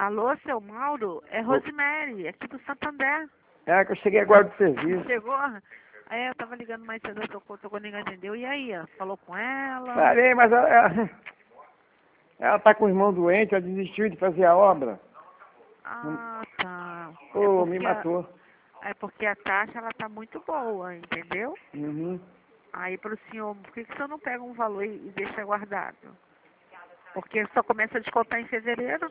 Alô, seu Mauro? É Rosemary, aqui do Santander. É, que eu cheguei agora do serviço. Chegou? Aí eu tava ligando mais cedo, tocou, ninguém atendeu. E aí, ó, falou com ela? Parei, mas ela tá com o irmão doente, ela desistiu de fazer a obra. Ah, tá. Pô, me matou. É porque a taxa, ela tá muito boa, entendeu? Uhum. Aí pro senhor, por que o senhor não pega um valor e deixa guardado? Porque só começa a descontar em fevereiro.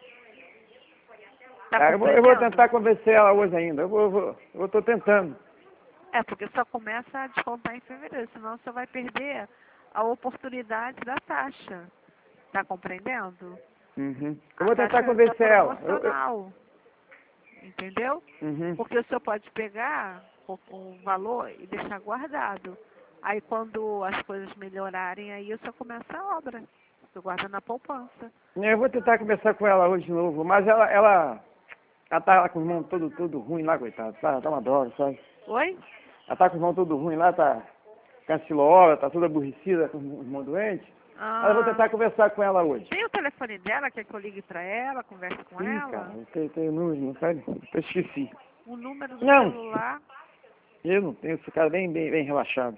Tá Eu vou compreendendo? tentar convencer ela hoje ainda. Eu tô tentando. É, porque só começa a descontar em fevereiro, senão você vai perder a oportunidade da taxa. Tá compreendendo? Uhum. Eu A vou tentar taxa convencer tá ela. promocional. Entendeu? Uhum. Porque o senhor pode pegar o valor e deixar guardado. Aí quando as coisas melhorarem, aí o senhor começa a obra. O senhor guarda na poupança. Eu vou tentar conversar com ela hoje de novo, mas ela tá lá com o irmão todo ruim lá, coitado. Tá uma droga, sabe? Oi? Ela tá com o irmão todo ruim lá, cancelou a obra, tá toda aborrecida com o irmão doente. Mas eu vou tentar conversar com ela hoje. Tem o telefone dela, quer que eu ligue pra ela, converse com Ih, ela? cara, tem número, não sabe? Eu esqueci. O número do Não. celular. Eu não tenho, esse cara bem relaxado.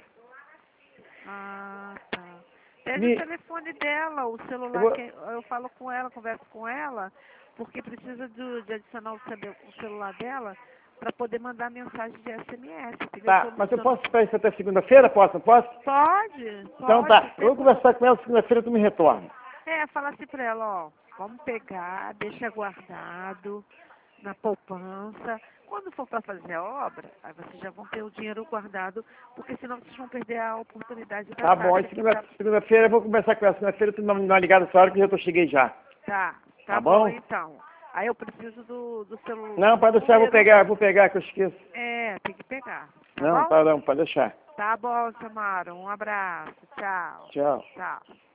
Ah, tá. Pede Me- o telefone dela, o celular, vou- que eu falo com ela, converso com ela, porque precisa de adicionar o celular dela para poder mandar mensagem de SMS. Entendeu? Tá, mas eu posso esperar isso até segunda-feira? Posso, não posso? Pode, Então pode. tá, eu vou conversar com ela segunda-feira, tu me retorna. Fala assim pra ela, ó, vamos pegar, deixa guardado na poupança. Quando for para fazer a obra, aí vocês já vão ter o dinheiro guardado, porque senão vocês vão perder a oportunidade da Tá bom, taxa e que tá. segunda-feira eu vou conversar com ela. Segunda-feira tu dá uma ligada essa hora que eu cheguei já. Tá Tá bom bom? então. Aí eu preciso do celular. Não, pode deixar, eu vou pegar que eu esqueço. É, tem que pegar. Tá Não, bom? tá não, pode deixar. Tá bom, Samara. Um abraço. Tchau. Tchau. Tchau.